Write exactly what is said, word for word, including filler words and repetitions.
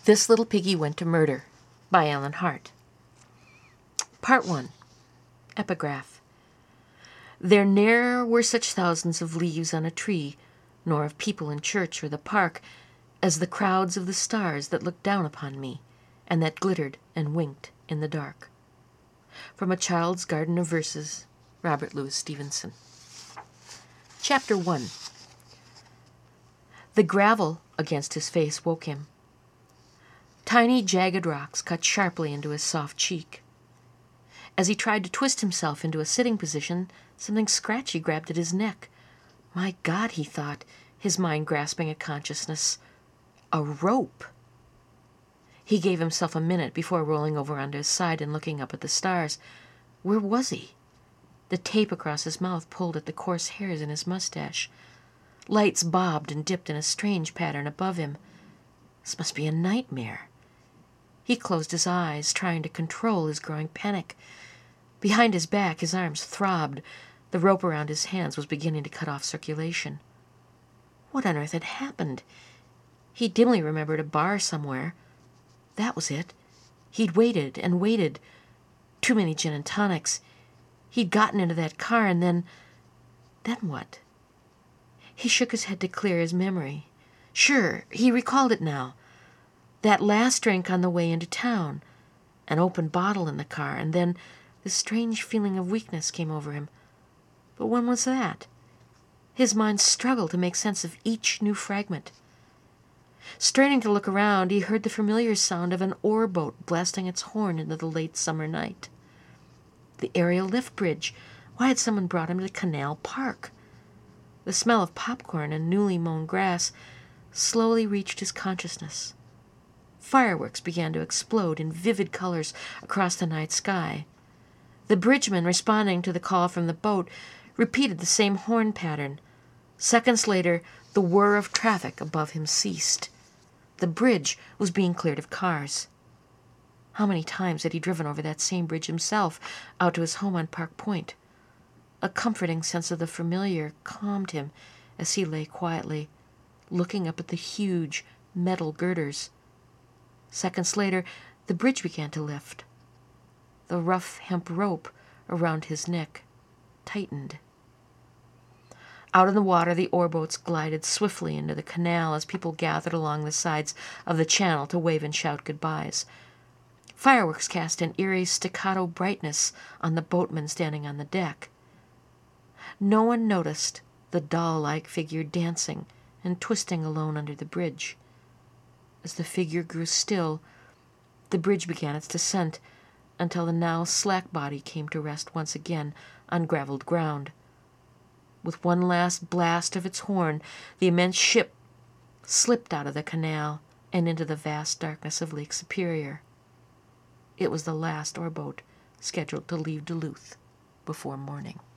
This Little Piggy Went to Murder by Ellen Hart. Part one. Epigraph. There ne'er were such thousands of leaves on a tree, nor of people in church or the park, as the crowds of the stars that looked down upon me, and that glittered and winked in the dark. From A Child's Garden of Verses, Robert Louis Stevenson. Chapter one. The gravel against his face woke him. Tiny, jagged rocks cut sharply into his soft cheek. As he tried to twist himself into a sitting position, something scratchy grabbed at his neck. My God, he thought, his mind grasping at consciousness. A rope! He gave himself a minute before rolling over onto his side and looking up at the stars. Where was he? The tape across his mouth pulled at the coarse hairs in his mustache. Lights bobbed and dipped in a strange pattern above him. This must be a nightmare. He closed his eyes, trying to control his growing panic. Behind his back, his arms throbbed. The rope around his hands was beginning to cut off circulation. What on earth had happened? He dimly remembered a bar somewhere. That was it. He'd waited and waited. Too many gin and tonics. He'd gotten into that car, and then... Then what? He shook his head to clear his memory. Sure, he recalled it now. That last drink on the way into town. An open bottle in the car, and then this strange feeling of weakness came over him. But when was that? His mind struggled to make sense of each new fragment. Straining to look around, he heard the familiar sound of an oar boat blasting its horn into the late summer night. The aerial lift bridge. Why had someone brought him to Canal Park? The smell of popcorn and newly mown grass slowly reached his consciousness. Fireworks began to explode in vivid colors across the night sky. The bridgeman, responding to the call from the boat, repeated the same horn pattern. Seconds later, the whir of traffic above him ceased. The bridge was being cleared of cars. How many times had he driven over that same bridge himself, out to his home on Park Point? A comforting sense of the familiar calmed him as he lay quietly, looking up at the huge metal girders. Seconds later, the bridge began to lift. The rough hemp rope around his neck tightened. Out in the water, the oarboats glided swiftly into the canal as people gathered along the sides of the channel to wave and shout goodbyes. Fireworks cast an eerie staccato brightness on the boatman standing on the deck. No one noticed the doll-like figure dancing and twisting alone under the bridge. As the figure grew still, the bridge began its descent until the now slack body came to rest once again on graveled ground. With one last blast of its horn, the immense ship slipped out of the canal and into the vast darkness of Lake Superior. It was the last oarboat scheduled to leave Duluth before morning.